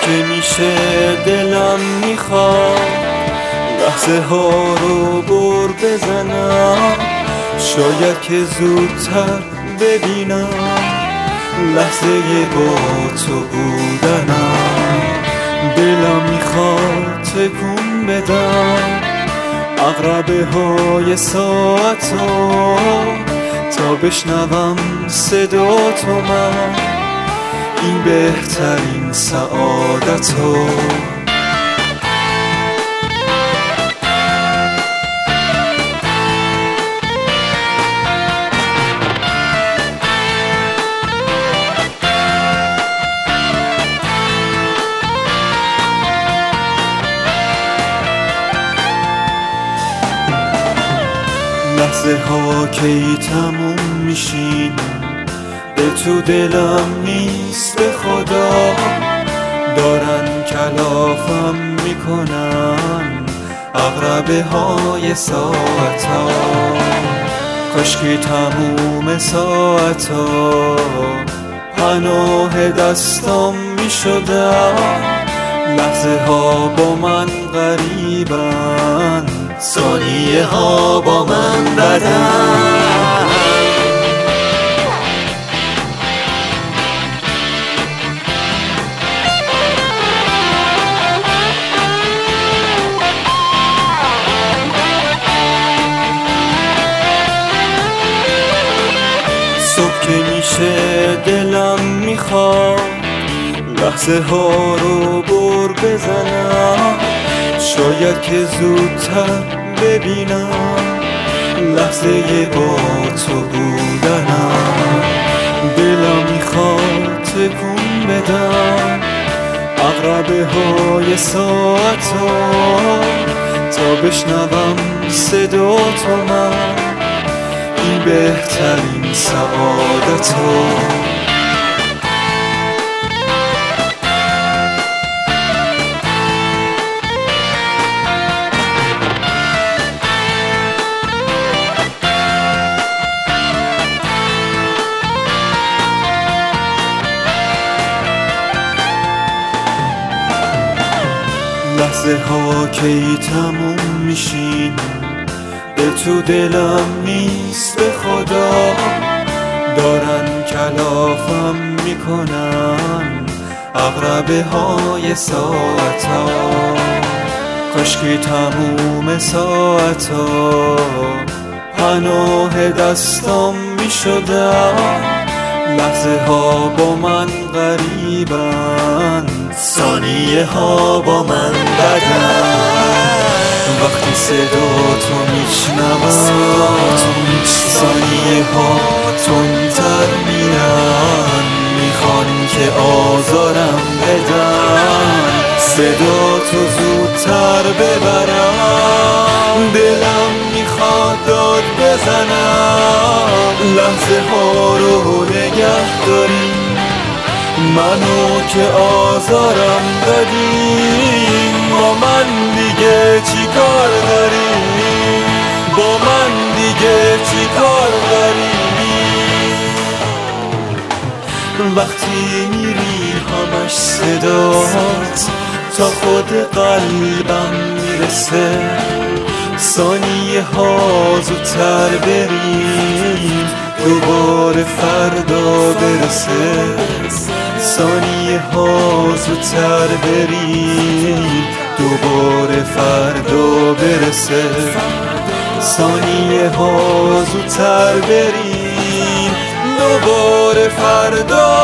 که میشه دلم میخواد لحظه ها رو بر بزنم، شاید که زودتر ببینم لحظه با تو بودنم. دلم میخواد تکون بدم عقربه های ساعتا تا بشنوم صدا تو، من این بهترین سعادتو. لحظه ها کی تموم میشین به تو دلم نیست به خدا، دارن کلافم میکنن عقربه های ساعتا. کاشکی تموم ساعتا پناه دستم میشدن، لحظه ها با من غریبن، ثانیه ها با من بدن. صبح که میشه دلم میخواد لحظه ها رو بر بزنم، شاید که زودتر ببینم لحظه با تو بودنم. دلم میخواد تکون بدم عقربه های ساعتا تا بشنوم صدا تو، من این بهترین سعادتو. لحظه ها کی تموم میشین به تو دلم نیست به خدا، دارن کلافم میکنن عقربه های ساعتا. کاشکی تموم ساعتا پناه دستم میشدن، لحظه ها با من غریبن، ثانیه ها با من بدن. وقتی صدا تو میشنوم ثانیه ها تندتر میرن، میخوان که آزارم بدن، صدا تو زودتر ببرم. دلم میخواد داد بزنم لحظه ها رو نگه داری، منو که آزارم دادی. با من دیگه چی کار داری؟ با من دیگه چی کار داری؟ وقتی میری همش صدات تا خود قلبم میرسه، ثانیه ها زودتر بریم دوباره فردا برسه، ثانیه ها زودتر بریم دوباره فردا برسه، ثانیه ها زودتر بریم دوباره فردا